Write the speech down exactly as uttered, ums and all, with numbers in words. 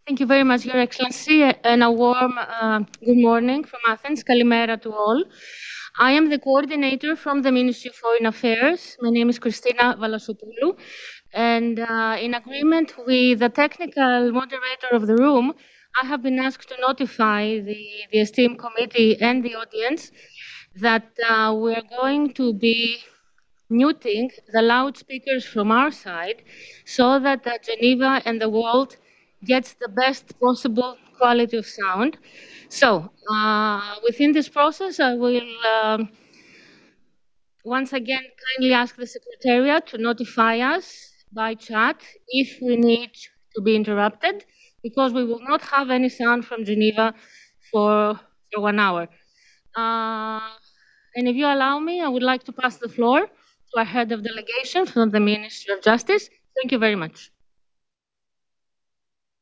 Thank you very much, Your Excellency, and a warm uh, good morning from Athens. Kalimera to all. I am the coordinator from the Ministry of Foreign Affairs. My name is Christina Valasopoulou, and uh, in agreement with the technical moderator of the room, I have been asked to notify the, the esteemed committee and the audience that uh, we are going to be muting the loudspeakers from our side so that uh, Geneva and the world gets the best possible quality of sound. So, uh, within this process, I will um, once again kindly ask the Secretariat to notify us by chat if we need to be interrupted, because we will not have any sound from Geneva for, for one hour. Uh, and if you allow me, I would like to pass the floor to our head of delegation from the Ministry of Justice. Thank you very much.